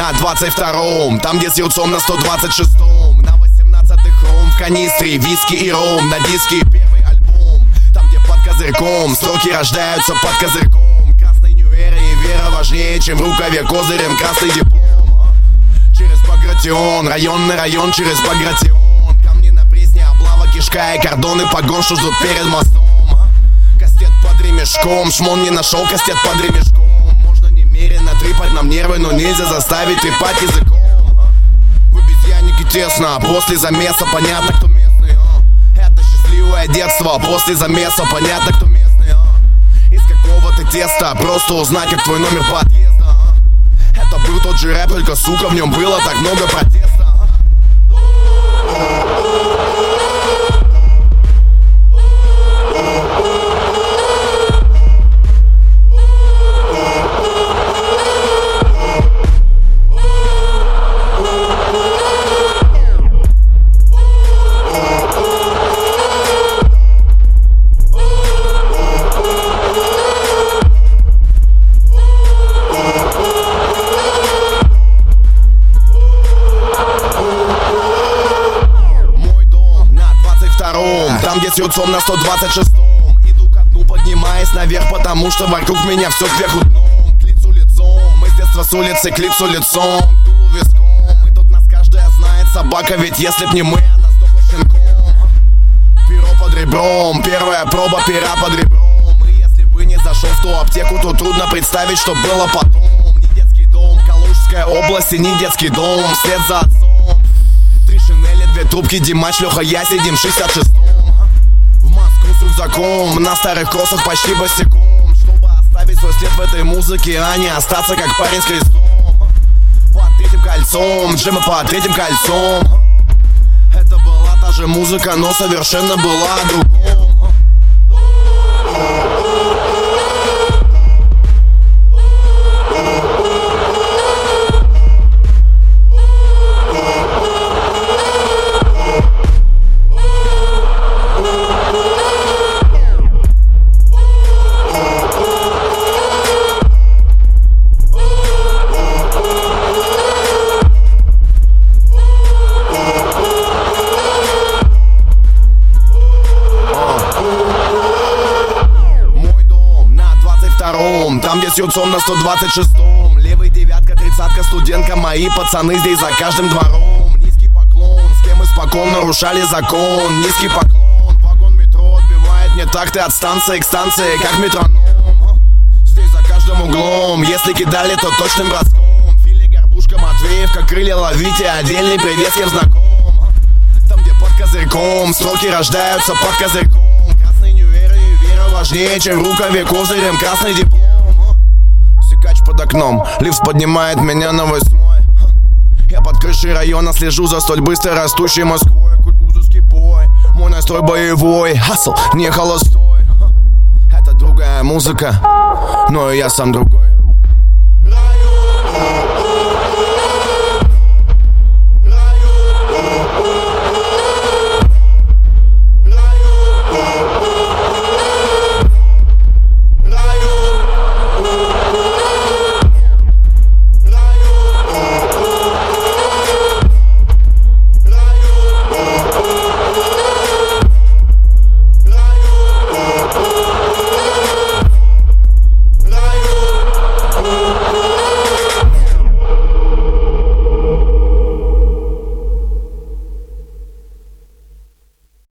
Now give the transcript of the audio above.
на 22-м, там где с юцом на 126-м, на 18-й хром, в канистре виски и ром, на диске первый альбом, там где под козырьком строки рождаются под козырьком. Красный нью-эра и вера важнее, чем в рукаве козырем красный диплом. Через Багратион, районный район через Багратион, камни на Пресне, облава, кишка и кордоны погон, что ждут перед мостом. Кастет под ремешком, шмон не нашел, кастет под ремешком. Можно немерено трепать нам нервы, но нельзя заставить трепать языком. В обезьяннике тесно, после замеса понятно, кто местный. Это счастливое детство, после замеса понятно, кто местный. Из какого-то теста, просто узнать, как твой номер подъезда. Это был тот же рэп, только, сука, в нем было так много протеста. Там, где с юцом на 126-м, иду ко дну, поднимаясь наверх, потому что вокруг меня все кверху дном. К лицу лицом, мы с детства с улицы к лицу лицом, к дулу виском. И тут нас каждая знает собака, ведь если б не мы, она сдохла щенком. Перо под ребром, первая проба пера под ребром. И если бы не зашел в ту аптеку, то трудно представить, что было потом. Не детский дом, Калужская область, и не детский дом, вслед за отцом. 3 шинели, 2 трубки, Димач, Леха, я сидим в 66-м. В Москву с рюкзаком, на старых кроссах почти босиком, чтобы оставить свой след в этой музыке, а не остаться как парень с крестом. Под 3-м кольцом, джемы под 3-м кольцом. Это была та же музыка, но совершенно была о другом. Там, где с юцом на 126-м, левый девятка, 30-ка, студентка, мои пацаны здесь за каждым двором. Низкий поклон, с кем испокон нарушали закон. Низкий поклон, вагон метро отбивает не такты от станции к станции, как метроном. Здесь за каждым углом, если кидали, то точным броском. Фили, Горбушка, Матвеевка, крылья ловите, отдельный привет всем знаком. Там, где под козырьком, строки рождаются под козырьком. Красный нью-эра и вера важнее, чем в рукаве козырем красный диплом. Секач под окном, лифт поднимает меня на 8-й. Я под крышей района слежу за столь быстро растущей Москвой. Кутузовский бой, мой настрой боевой, хасл не холостой. Это другая музыка, но и я сам другой.